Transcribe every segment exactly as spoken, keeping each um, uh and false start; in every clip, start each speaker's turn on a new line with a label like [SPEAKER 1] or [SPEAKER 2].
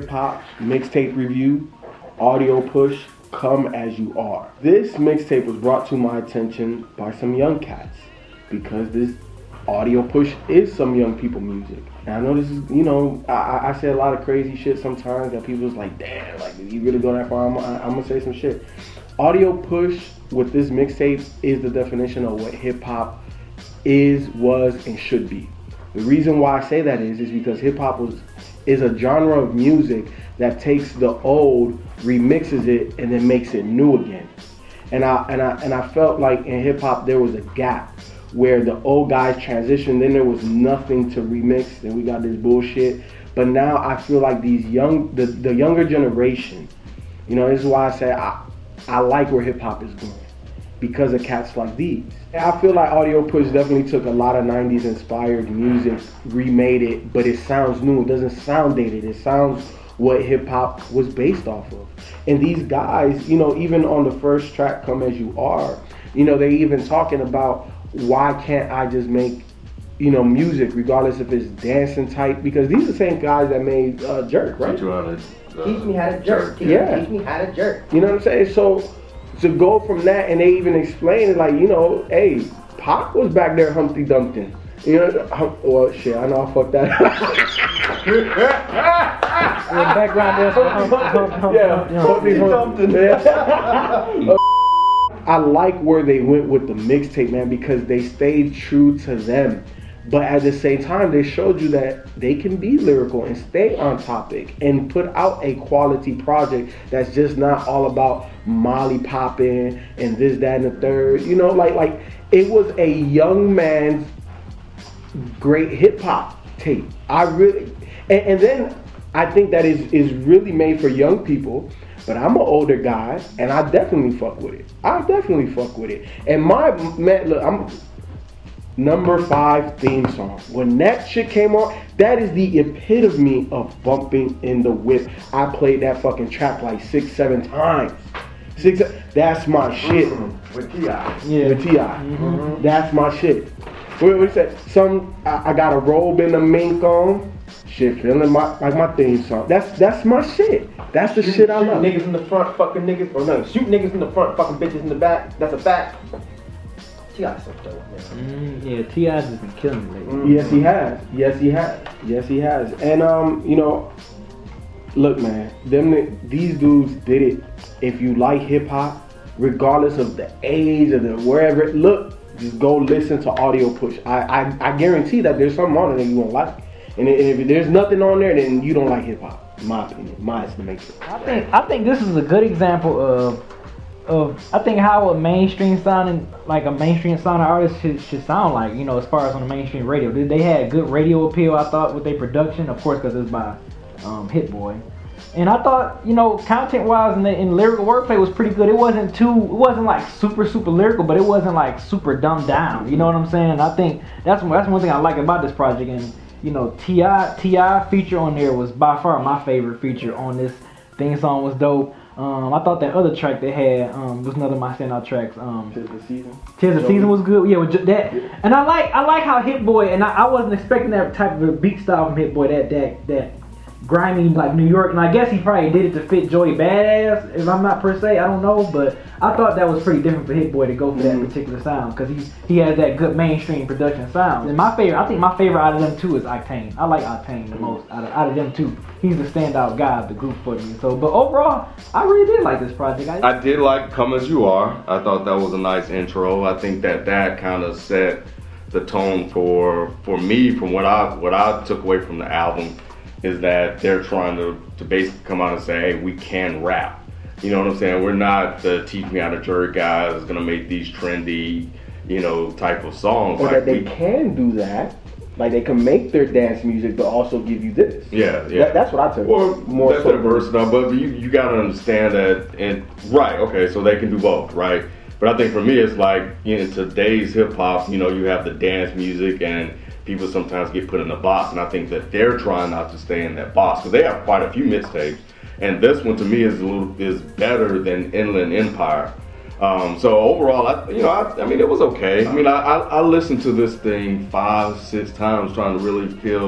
[SPEAKER 1] hip hop mixtape review, Audio Push, Come As You Are. This mixtape was brought to my attention by some young cats because this Audio Push is some young people music. And I know this is, you know, I, I say a lot of crazy shit sometimes that people's like, damn, like, did you really go that far? I'm, I'm gonna say some shit. Audio Push with this mixtape is the definition of what hip hop is, was, and should be. The reason why I say that is, is because hip hop was is a genre of music that takes the old, remixes it, and then makes it new again. And I and I and I felt like in hip hop there was a gap where the old guys transitioned, then there was nothing to remix, and we got this bullshit. But now I feel like these young, the, the younger generation, you know, this is why I say I I like where hip hop is going, because of cats like these. I feel like Audio Push definitely took a lot of nineties inspired music, remade it, but it sounds new. It doesn't sound dated. It sounds what hip hop was based off of. And these guys, you know, even on the first track, Come As You Are, you know, they even talking about why can't I just make, you know, music regardless if it's dancing type, because these are the same guys that made uh, Jerk, right?
[SPEAKER 2] Teach you how to, uh,
[SPEAKER 3] Teach me how to jerk. Teach,
[SPEAKER 1] yeah.
[SPEAKER 3] Teach me how to jerk.
[SPEAKER 1] You know what I'm saying? So to go from that, and they even explain it like, you know, hey, Pac was back there Humpty Dumpty. You know, hum, well, shit, I know I fucked that up.
[SPEAKER 4] The background there. Hum, hum, hum,
[SPEAKER 1] Yeah, Humpty Dumpty. Yeah. I like where they went with the mixtape, man, because they stayed true to them. But at the same time, they showed you that they can be lyrical and stay on topic and put out a quality project that's just not all about Molly popping and this, that, and the third. You know, like like it was a young man's great hip hop tape. I really, and, and then I think that is is really made for young people. But I'm an older guy, and I definitely fuck with it. I definitely fuck with it. And my man, look, I'm number five theme song. When that shit came on, that is the epitome of bumping in the whip. I played that fucking track like six, seven times. Six, that's my shit.
[SPEAKER 2] Mm-hmm. With T I
[SPEAKER 4] Yeah.
[SPEAKER 1] With T I Mm-hmm. That's my shit. What we say? Some I, I got a robe and a mink on. Shit, feeling my like my theme song. That's that's my shit. That's the
[SPEAKER 3] shoot,
[SPEAKER 1] shit I
[SPEAKER 3] shoot
[SPEAKER 1] love.
[SPEAKER 3] Niggas in the front, fucking niggas, or no, shoot niggas in the front, fucking bitches in the back. That's a fact. T I's so dope, man.
[SPEAKER 4] Mm, yeah, T I's has been killing me lately.
[SPEAKER 1] Yes, he has. Yes, he has. Yes, he has. And um, you know, look, man, them these dudes did it. If you like hip hop, regardless of the age or the wherever, look, just go listen to Audio Push. I I, I guarantee that there's something on it that you won't like. And if there's nothing on there, then you don't like hip hop. In my opinion, my estimation.
[SPEAKER 4] I think I think this is a good example of of I think how a mainstream sounding like a mainstream sounding artist should, should sound like, you know, as far as on the mainstream radio. They, they had good radio appeal, I thought, with their production, of course, because it's by um, Hit Boy. And I thought, you know, content wise and the in lyrical wordplay was pretty good. It wasn't too, it wasn't like super super lyrical, but it wasn't like super dumbed down. You know what I'm saying? I think that's that's one thing I like about this project. And you know, T I T I feature on there was by far my favorite feature on this theme song. Was dope. Um, I thought that other track they had um, was another of my standout tracks. Um,
[SPEAKER 1] Tis the Season.
[SPEAKER 4] Tis the Season was good. Yeah, with that. Yeah. And I like I like how Hit Boy, and I, I wasn't expecting that type of a beat style from Hit Boy. That that that grimy like New York, and I guess he probably did it to fit Joey Badass. If I'm not per se, I don't know, but I thought that was pretty different for Hit Boy to go for that particular sound, because he he has that good mainstream production sound. And my favorite, I think my favorite out of them two is Octane. I like Octane the most out of out of them two. He's the standout guy of the group for me. So, but overall, I really did like this project. I,
[SPEAKER 2] I did like Come As You Are. I thought that was a nice intro. I think that that kind of set the tone for for me, from what I what I took away from the album, is that they're trying to, to basically come out and say, hey, we can rap. You know what I'm saying? We're not the teach me how to jerk guys that's gonna make these trendy, you know, type of songs.
[SPEAKER 1] Or
[SPEAKER 2] like
[SPEAKER 1] that they
[SPEAKER 2] we,
[SPEAKER 1] can do that. Like they can make their dance music, but also give you this.
[SPEAKER 2] Yeah, yeah.
[SPEAKER 1] That, that's what I took.
[SPEAKER 2] Or
[SPEAKER 1] more
[SPEAKER 2] that's
[SPEAKER 1] so
[SPEAKER 2] the versatile, but you you gotta understand that, and right, okay, so they can do both, right? But I think for me, it's like, you know, in today's hip hop, you know, you have the dance music, and people sometimes get put in a box, and I think that they're trying not to stay in that box, because they have quite a few mixtapes, and this one to me is a little is better than Inland Empire. Um, so overall, I, you know, I, I mean, it was okay. I mean, I, I, I listened to this thing five, six times trying to really feel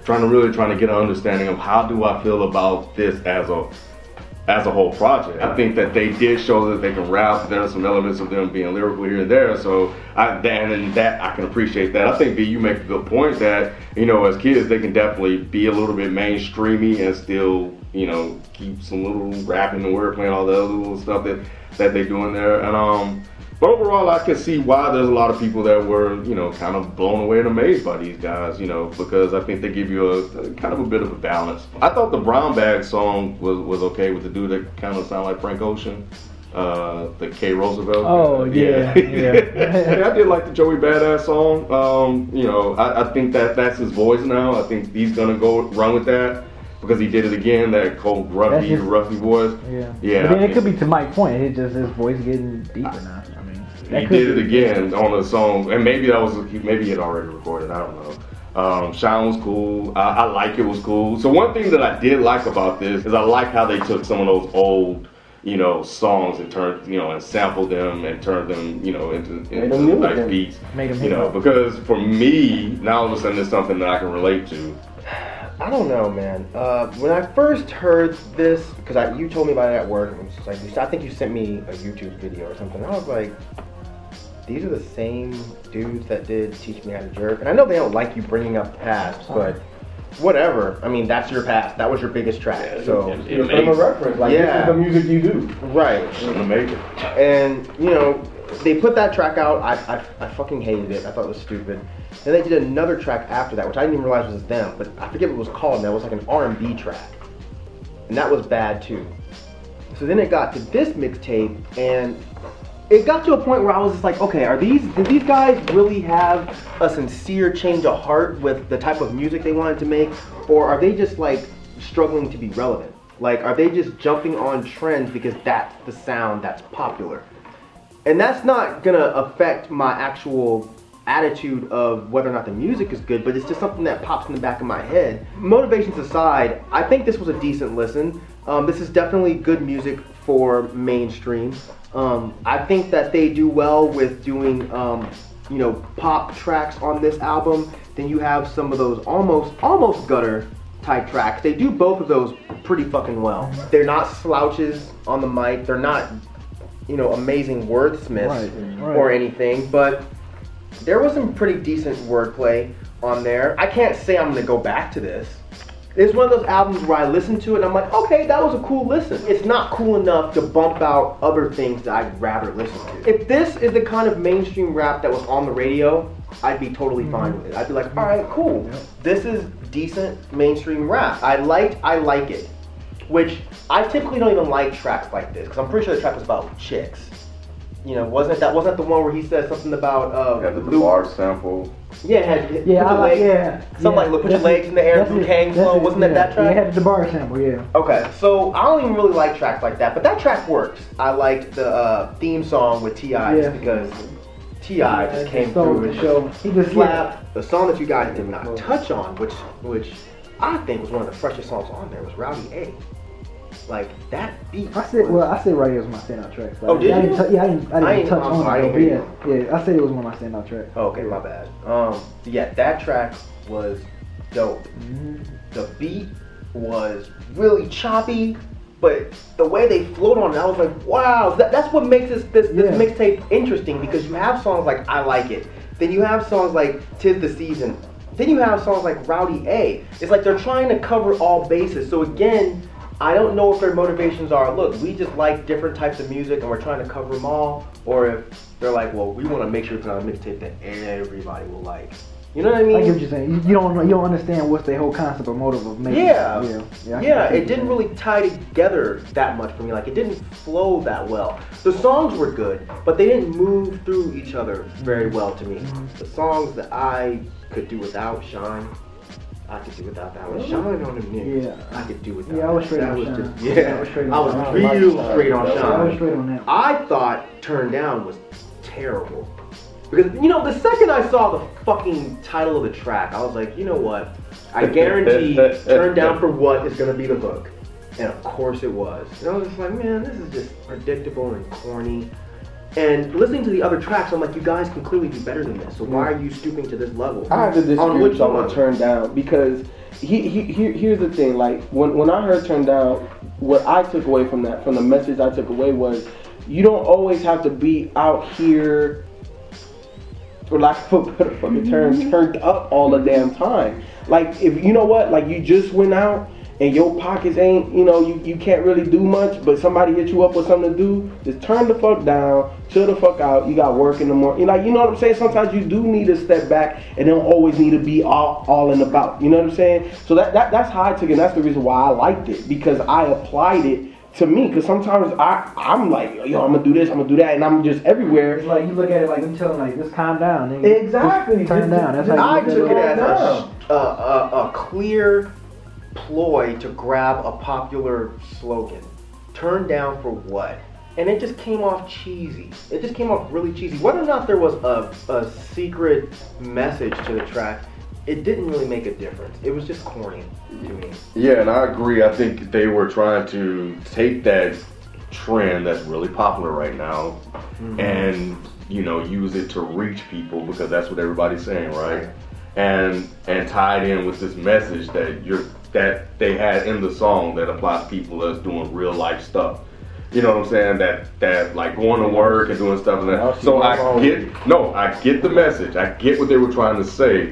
[SPEAKER 2] trying to really trying to get an understanding of how do I feel about this as a as a whole project. I think that they did show that they can rap. There are some elements of them being lyrical here and there. So I and, and that I can appreciate that. I think B, you make a good point that, you know, as kids they can definitely be a little bit mainstreamy and still, you know, keep some little rapping and wordplay and all the other little stuff that that they do in there. And um but overall, I can see why there's a lot of people that were, you know, kind of blown away and amazed by these guys, you know, because I think they give you a, a kind of a bit of a balance. I thought the Brown Bag song was, was okay with the dude that kind of sounded like Frank Ocean, uh, the K. Roosevelt.
[SPEAKER 4] Oh, yeah, yeah.
[SPEAKER 2] yeah. I did like the Joey Badass song. Um, you know, I, I think that that's his voice now. I think he's going to go run with that. Because he did it again, that cold, gruffy,
[SPEAKER 4] just,
[SPEAKER 2] roughy voice.
[SPEAKER 4] Yeah.
[SPEAKER 2] Yeah.
[SPEAKER 4] But then it could be to Mike's point. It's just his voice getting deeper now. I mean,
[SPEAKER 2] he did it again on a song, and maybe that was maybe he had already recorded. I don't know. Um, Shine was cool. I, I like it was cool. So one thing that I did like about this is I like how they took some of those old, you know, songs and turned, you know, and sampled them and turned them, you know, into, into like beats.
[SPEAKER 4] Made them
[SPEAKER 2] you know, because for me, now all of a sudden it's something that I can relate to.
[SPEAKER 3] I don't know, man. Uh, when I first heard this, because I, you told me about it at work, and it was just like, I think you sent me a YouTube video or something. I was like, these are the same dudes that did Teach Me How to Jerk. And I know they don't like you bringing up the past, but whatever. I mean, that's your past. That was your biggest track.
[SPEAKER 2] Yeah,
[SPEAKER 3] so
[SPEAKER 2] it,
[SPEAKER 1] It's from a reference. Like,
[SPEAKER 3] Yeah.
[SPEAKER 1] this is the music you do.
[SPEAKER 3] right.
[SPEAKER 2] It was amazing.
[SPEAKER 3] And you know, they put that track out. I, I I fucking hated it. I thought it was stupid. Then they did another track after that, which I didn't even realize was them. But I forget what it was called. Now it was like an R and B track, and that was bad too. So then it got to this mixtape, and it got to a point where I was just like, okay, are these do these guys really have a sincere change of heart with the type of music they wanted to make, or are they just like struggling to be relevant? Like, are they just jumping on trends because that's the sound that's popular? And that's not gonna affect my actual attitude of whether or not the music is good, but it's just something that pops in the back of my head. Motivations aside, I think this was a decent listen. Um, this is definitely good music for mainstream. Um, I think that they do well with doing, um, you know, pop tracks on this album. Then you have some of those almost, almost gutter type tracks. They do both of those pretty fucking well. They're not slouches on the mic. They're not, you know, amazing wordsmiths
[SPEAKER 4] Right, right.
[SPEAKER 3] or anything, but there was some pretty decent wordplay on there. I can't say I'm gonna go back to this. It's one of those albums where I listen to it and I'm like, okay, that was a cool listen. It's not cool enough to bump out other things that I'd rather listen to. If this is the kind of mainstream rap that was on the radio, I'd be totally mm-hmm. fine with it. I'd be like, all right, cool. Yep. This is decent mainstream rap. I liked, I like it. Which, I typically don't even like tracks like this, because I'm pretty sure the track was about chicks. You know, wasn't that wasn't that the one where he said something about uh
[SPEAKER 2] Yeah, the
[SPEAKER 3] Luke?
[SPEAKER 2] bar sample.
[SPEAKER 3] Yeah, it had,
[SPEAKER 4] Yeah, I like,
[SPEAKER 3] legs,
[SPEAKER 4] yeah.
[SPEAKER 3] something
[SPEAKER 4] yeah.
[SPEAKER 3] like look, put your
[SPEAKER 4] That's
[SPEAKER 3] legs
[SPEAKER 4] it.
[SPEAKER 3] in the air,
[SPEAKER 4] That's
[SPEAKER 3] Luke
[SPEAKER 4] it.
[SPEAKER 3] Kang
[SPEAKER 4] That's
[SPEAKER 3] flow.
[SPEAKER 4] it.
[SPEAKER 3] Wasn't
[SPEAKER 4] yeah.
[SPEAKER 3] that that track?
[SPEAKER 4] Yeah, it had the bar sample, yeah.
[SPEAKER 3] Okay, so I don't even really like tracks like that, but that track works. I liked the uh, theme song with T I
[SPEAKER 4] Yeah.
[SPEAKER 3] just because T I
[SPEAKER 4] Yeah,
[SPEAKER 3] just came
[SPEAKER 4] stole
[SPEAKER 3] through
[SPEAKER 4] the
[SPEAKER 3] and
[SPEAKER 4] show.
[SPEAKER 3] just
[SPEAKER 4] He just
[SPEAKER 3] slapped. The song that you guys did not touch on, which which I think was one of the freshest songs on there, was Rowdy A. Like that beat.
[SPEAKER 4] I said,
[SPEAKER 3] was-
[SPEAKER 4] well, I said right here was my standout track. Like,
[SPEAKER 3] Oh, did
[SPEAKER 4] I
[SPEAKER 3] you?
[SPEAKER 4] didn't t- yeah, I didn't, I didn't
[SPEAKER 3] I ain't-
[SPEAKER 4] touch
[SPEAKER 3] I'm
[SPEAKER 4] on
[SPEAKER 3] sorry, I
[SPEAKER 4] it.
[SPEAKER 3] didn't
[SPEAKER 4] But
[SPEAKER 3] hear
[SPEAKER 4] yeah, yeah, I said it was one of my standout tracks.
[SPEAKER 3] Oh, okay, my bad. Um, yeah, that track was dope.
[SPEAKER 4] Mm-hmm.
[SPEAKER 3] The beat was really choppy, but the way they flowed on it, I was like, wow. That, that's what makes this this, this
[SPEAKER 4] Yeah.
[SPEAKER 3] mixtape interesting, because you have songs like I Like It, then you have songs like Tis the Season, then you have songs like Rowdy A. It's like they're trying to cover all bases. So again, I don't know if their motivations are, look, we just like different types of music and we're trying to cover them all, or if they're like, well, we want to make sure it's not a mixtape that everybody will like. You know what I mean?
[SPEAKER 4] I get what you're saying. You, you don't know, you don't understand what's the whole concept or motive of making.
[SPEAKER 3] Yeah,
[SPEAKER 4] it. yeah, yeah.
[SPEAKER 3] yeah.
[SPEAKER 4] I see
[SPEAKER 3] It
[SPEAKER 4] what
[SPEAKER 3] didn't
[SPEAKER 4] you're
[SPEAKER 3] really tie together that much for me. Like, it didn't flow that well. The songs were good, but they didn't move through each other very well to me.
[SPEAKER 4] Mm-hmm.
[SPEAKER 3] The songs that I could do without, Shine, I could do without that one. Shine on them niggas,
[SPEAKER 4] Yeah.
[SPEAKER 3] I could do without.
[SPEAKER 4] Yeah, I was straight
[SPEAKER 3] that
[SPEAKER 4] on
[SPEAKER 3] was
[SPEAKER 4] Shine.
[SPEAKER 3] just-
[SPEAKER 4] Yeah,
[SPEAKER 3] yeah,
[SPEAKER 4] I was straight on
[SPEAKER 3] I was
[SPEAKER 4] Shine. I
[SPEAKER 3] real
[SPEAKER 4] like
[SPEAKER 3] straight on
[SPEAKER 4] saying. I
[SPEAKER 3] Shine.
[SPEAKER 4] was straight on that.
[SPEAKER 3] I thought Turn Down was terrible. Because, you know, the second I saw the fucking title of the track, I was like, you know what? I guarantee Turn Down for What is going to be the hook. And of course it was. And I was just like, man, this is just predictable and corny. And listening to the other tracks, I'm like, you guys can clearly do better than this. So why are you stooping to this level?
[SPEAKER 1] I have to disagree
[SPEAKER 3] On
[SPEAKER 1] with
[SPEAKER 3] which
[SPEAKER 1] someone
[SPEAKER 3] one?
[SPEAKER 1] Turn Down because he, he, he, here's the thing. Like when, when I heard Turn Down, what I took away from that, from the message I took away was, you don't always have to be out here, for lack of a better fucking term, turned up all the damn time. Like if you know what, like you just went out and your pockets ain't, you know, you, you can't really do much, but somebody hit you up with something to do, just turn the fuck down, chill the fuck out, you got work in the morning. Like, you know what I'm saying? Sometimes you do need to step back and don't always need to be all, all in about, you know what I'm saying? So that, that that's how I took it, and that's the reason why I liked it, because I applied it to me, because sometimes I, I'm like, yo, I'm gonna do this, I'm gonna do that, and I'm just everywhere.
[SPEAKER 4] It's like you look at it like I'm telling like just calm down. Nigga.
[SPEAKER 1] Exactly.
[SPEAKER 4] Just turn
[SPEAKER 1] Just-
[SPEAKER 4] down. That's
[SPEAKER 1] just-
[SPEAKER 4] how you
[SPEAKER 3] I
[SPEAKER 4] look
[SPEAKER 3] took it
[SPEAKER 4] at
[SPEAKER 3] as a, a, a, a clear ploy to grab a popular slogan. Turn down for what? And it just came off cheesy. It just came off really cheesy. Whether or not there was a, a secret message to the track, it didn't really make a difference. It was just corny to me.
[SPEAKER 2] Yeah, and I agree. I think they were trying to take that trend that's really popular right now mm-hmm. and, you know, use it to reach people because that's what everybody's saying, right? And and tie it in with this message that you're that they had in the song that applies to people that's doing real life stuff. You know what I'm saying? That that like going to work and doing stuff like that. So I get no, I get the message. I get what they were trying to say.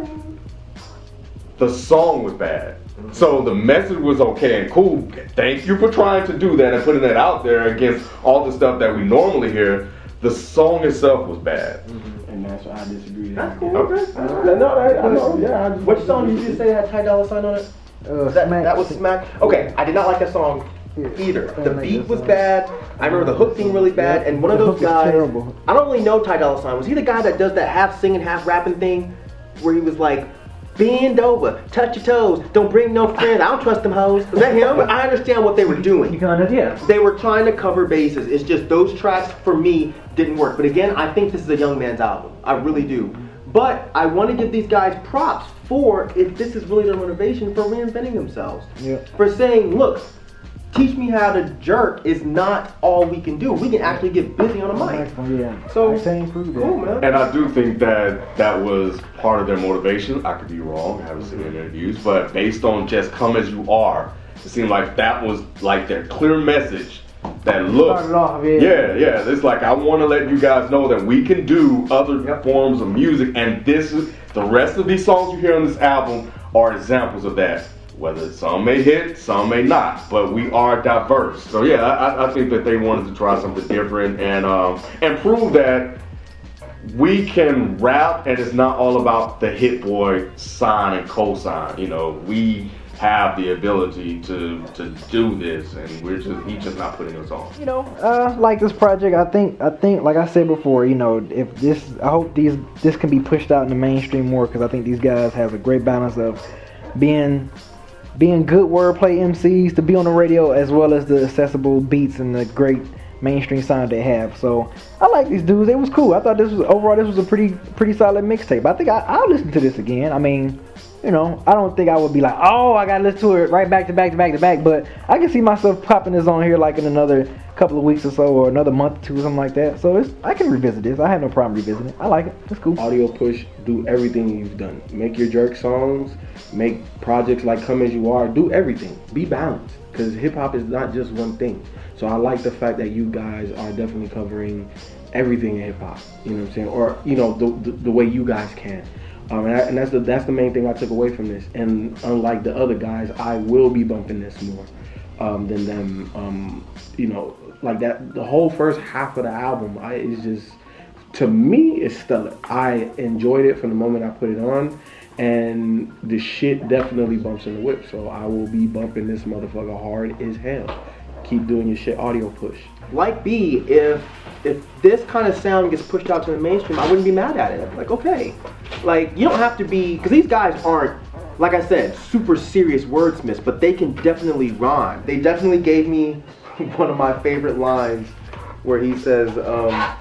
[SPEAKER 2] The song was bad. So the message was okay and cool. Thank you for trying to do that and putting that out there against all the stuff that we normally hear. The song itself was bad.
[SPEAKER 1] Mm-hmm. And that's why I disagree.
[SPEAKER 3] That's cool.
[SPEAKER 2] Okay.
[SPEAKER 1] I know, no, I, I know, yeah. I just
[SPEAKER 3] Which song did you just say had Ty Dolla $ign on it?
[SPEAKER 4] Uh,
[SPEAKER 3] that,
[SPEAKER 4] Smack.
[SPEAKER 3] that was Smack. Okay, I did not like that song either. The beat was bad. I remember the hook being really bad. And one of those guys,
[SPEAKER 4] terrible.
[SPEAKER 3] I don't really know Ty Dolla $ign. Was he the guy that does that half singing, half rapping thing, where he was like, bend over, touch your toes, don't bring no friends, I don't trust them hoes. Was that him? I understand what they were doing.
[SPEAKER 4] You can understand, yeah.
[SPEAKER 3] They were trying to cover bases. It's just those tracks for me didn't work. But again, I think this is a young man's album. I really do. But I want to give these guys props for if this is really their motivation for reinventing themselves.
[SPEAKER 4] Yeah.
[SPEAKER 3] For saying, look, teach me how to jerk is not all we can do. We can actually get busy on a mic.
[SPEAKER 4] Yeah.
[SPEAKER 3] So,
[SPEAKER 4] I can't prove that.
[SPEAKER 3] cool, man.
[SPEAKER 2] And I do think that that was part of their motivation. I could be wrong. I haven't seen any interviews, but based on just come as you are, it seemed like that was like their clear message. That look,
[SPEAKER 4] Started off, yeah.
[SPEAKER 2] yeah, yeah. It's like I want to let you guys know that we can do other
[SPEAKER 4] Yep.
[SPEAKER 2] forms of music, and this is the rest of these songs you hear on this album are examples of that. Whether some may hit, some may not, but we are diverse. So yeah, I, I think that they wanted to try something different and um, and prove that we can rap, and it's not all about the Hit Boy sign and cosign. You know, we have the ability to to do this, and we're just he's just not putting us on.
[SPEAKER 4] You know, uh, like this project, I think, I think, like I said before, you know, if this, I hope these, this can be pushed out in the mainstream more, because I think these guys have a great balance of being, being good wordplay M Cs to be on the radio, as well as the accessible beats and the great mainstream sound they have. So I like these dudes. It was cool. I thought this was overall, this was a pretty, pretty solid mixtape. I think I, I'll listen to this again. I mean, you know, I don't think I would be like, oh, I gotta listen to it right back to back to back to back, but I can see myself popping this on here like in another couple of weeks or so, or another month or two, something like that. So it's, I can revisit this. I have no problem revisiting it. I like it. It's cool.
[SPEAKER 1] Audio Push, do everything you've done. Make your jerk songs, make projects like Come As You Are, do everything. Be balanced, because hip hop is not just one thing. So I like the fact that you guys are definitely covering everything in hip hop, you know what I'm saying? Or, you know, the, the, the way you guys can. Um, and, I, and that's the that's the main thing I took away from this. And unlike the other guys, I will be bumping this more um, than them. Um, you know, like that. The whole first half of the album, I is just, to me, it's stellar. I enjoyed it from the moment I put it on, and the shit definitely bumps in the whip. So I will be bumping this motherfucker hard as hell. Keep doing your shit, Audio Push.
[SPEAKER 3] Like B, if if this kind of sound gets pushed out to the mainstream, I wouldn't be mad at it. I'd be like, okay. Like, you don't have to be, because these guys aren't, like I said, super serious wordsmiths, but they can definitely rhyme. They definitely gave me one of my favorite lines where he says, um,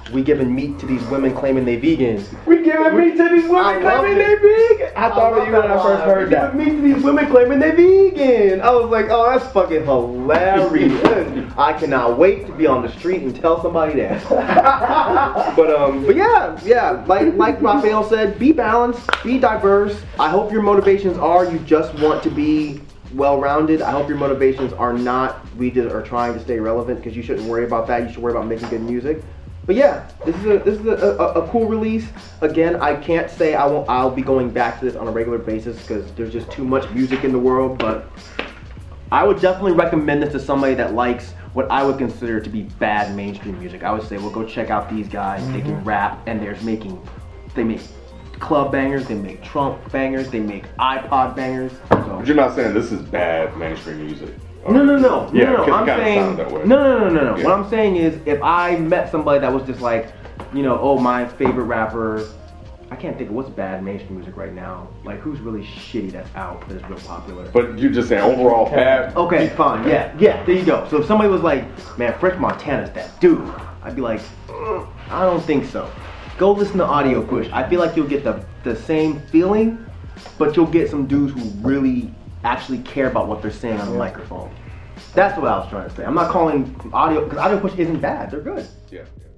[SPEAKER 3] we giving meat to these women claiming they vegan.
[SPEAKER 1] We giving meat to these
[SPEAKER 3] I
[SPEAKER 1] women
[SPEAKER 3] loved
[SPEAKER 1] claiming
[SPEAKER 3] it.
[SPEAKER 1] they vegan. I thought of you when I first
[SPEAKER 3] line.
[SPEAKER 1] heard
[SPEAKER 3] We
[SPEAKER 1] that.
[SPEAKER 3] giving meat to these women claiming they vegan. I was like, oh, that's fucking hilarious. I cannot wait to be on the street and tell somebody that. but um, but yeah, yeah, like like Raphael said, be balanced, be diverse. I hope your motivations are you just want to be well-rounded. I hope your motivations are not we just are trying to stay relevant, because you shouldn't worry about that. You should worry about making good music. But yeah, this is a this is a, a, a cool release. Again, I can't say I won't I'll be going back to this on a regular basis because there's just too much music in the world, but I would definitely recommend this to somebody that likes what I would consider to be bad mainstream music. I would say, well, go check out these guys. Mm-hmm. They can rap, and they're making they make club bangers, they make trunk bangers, they make iPod bangers. So.
[SPEAKER 2] But you're not saying this is bad mainstream music.
[SPEAKER 3] No, no, no,
[SPEAKER 2] Yeah,
[SPEAKER 3] no, no. I'm saying
[SPEAKER 2] that way.
[SPEAKER 3] no, no, no, no, no.
[SPEAKER 2] Yeah.
[SPEAKER 3] What I'm saying is, if I met somebody that was just like, you know, oh, my favorite rapper, I can't think of what's bad mainstream music right now. Like, who's really shitty that's out that's real popular.
[SPEAKER 2] But you're just saying overall bad.
[SPEAKER 3] Okay, fine. Yeah, yeah. There you go. So if somebody was like, man, French Montana's that dude, I'd be like, mm, I don't think so. Go listen to Audio Push. I feel like you'll get the the same feeling, but you'll get some dudes who really actually care about what they're saying on the microphone. That's what I was trying to say. I'm not calling Audio, because Audio Push isn't bad. They're good.
[SPEAKER 2] Yeah.